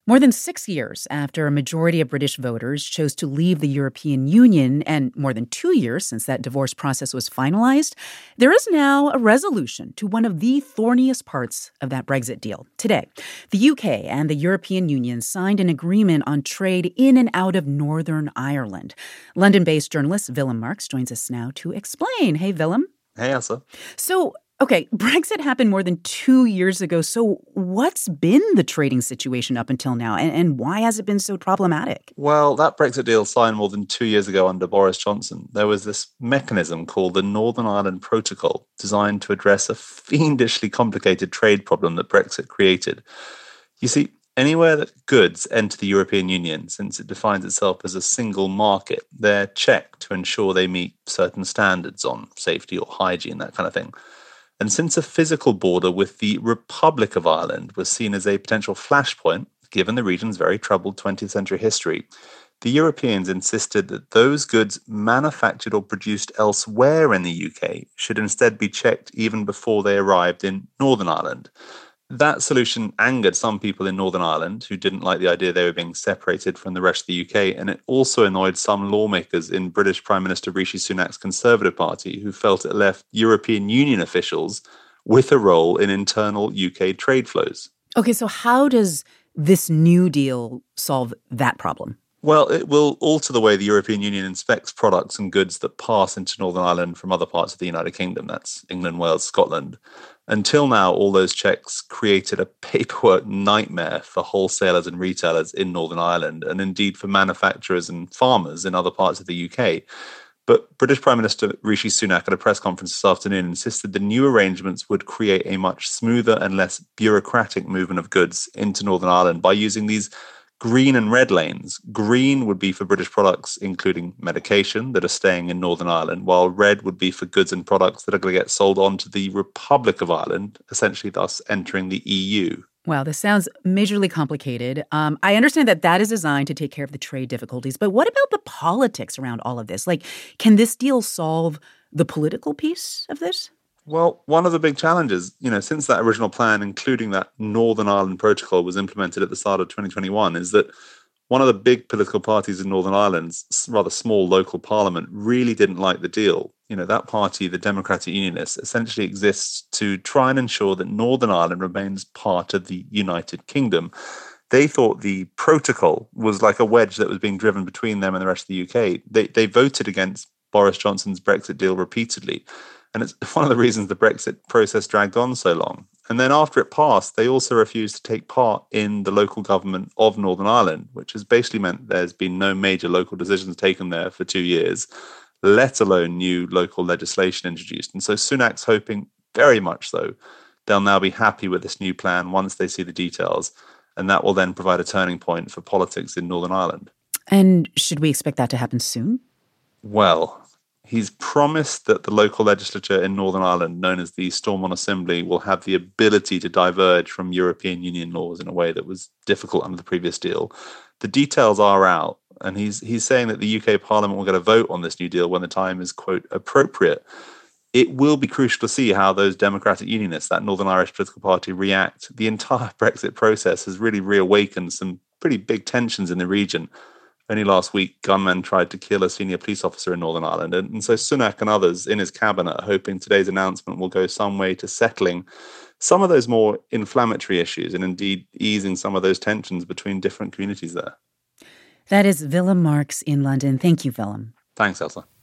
More than 6 years after a majority of British voters chose to leave the European Union, and more than 2 years since that divorce process was finalized, there is now a resolution to one of the thorniest parts of that Brexit deal. Today, the UK and the European Union signed an agreement on trade in and out of Northern Ireland. London-based journalist Willem Marx joins us now to explain. Hey, Willem. Hey, Elsa. Okay, Brexit happened more than 2 years ago. So what's been the trading situation up until now, and why has it been so problematic? Well, that Brexit deal signed more than 2 years ago under Boris Johnson. There was this mechanism called the Northern Ireland Protocol designed to address a fiendishly complicated trade problem that Brexit created. You see, anywhere that goods enter the European Union, since it defines itself as a single market, they're checked to ensure they meet certain standards on safety or hygiene, that kind of thing. And since a physical border with the Republic of Ireland was seen as a potential flashpoint, given the region's very troubled 20th century history, the Europeans insisted that those goods manufactured or produced elsewhere in the UK should instead be checked even before they arrived in Northern Ireland. That solution angered some people in Northern Ireland who didn't like the idea they were being separated from the rest of the UK, and it also annoyed some lawmakers in British Prime Minister Rishi Sunak's Conservative Party who felt it left European Union officials with a role in internal UK trade flows. Okay, so how does this new deal solve that problem? Well, it will alter the way the European Union inspects products and goods that pass into Northern Ireland from other parts of the United Kingdom. That's England, Wales, Scotland. Until now, all those checks created a paperwork nightmare for wholesalers and retailers in Northern Ireland, and indeed for manufacturers and farmers in other parts of the UK. But British Prime Minister Rishi Sunak at a press conference this afternoon insisted the new arrangements would create a much smoother and less bureaucratic movement of goods into Northern Ireland by using these green and red lanes. Green would be for British products, including medication, that are staying in Northern Ireland, while red would be for goods and products that are going to get sold on to the Republic of Ireland, essentially thus entering the EU. Wow, this sounds majorly complicated. I understand that is designed to take care of the trade difficulties, but what about the politics around all of this? Like, can this deal solve the political piece of this? Well, one of the big challenges, since that original plan, including that Northern Ireland Protocol, was implemented at the start of 2021, is that one of the big political parties in Northern Ireland's rather small local parliament really didn't like the deal. That party, the Democratic Unionists, essentially exists to try and ensure that Northern Ireland remains part of the United Kingdom. They thought the protocol was like a wedge that was being driven between them and the rest of the UK. They voted against Boris Johnson's Brexit deal repeatedly. And it's one of the reasons the Brexit process dragged on so long. And then after it passed, they also refused to take part in the local government of Northern Ireland, which has basically meant there's been no major local decisions taken there for 2 years, let alone new local legislation introduced. And so Sunak's hoping, very much so, they'll now be happy with this new plan once they see the details. And that will then provide a turning point for politics in Northern Ireland. And should we expect that to happen soon? Well, he's promised that the local legislature in Northern Ireland, known as the Stormont Assembly, will have the ability to diverge from European Union laws in a way that was difficult under the previous deal. The details are out, and he's saying that the UK Parliament will get a vote on this new deal when the time is, quote, appropriate. It will be crucial to see how those Democratic Unionists, that Northern Irish political party, react. The entire Brexit process has really reawakened some pretty big tensions in the region. Only last week, gunmen tried to kill a senior police officer in Northern Ireland. And so Sunak and others in his cabinet are hoping today's announcement will go some way to settling some of those more inflammatory issues and indeed easing some of those tensions between different communities there. That is Willem Marx in London. Thank you, Willem. Thanks, Elsa.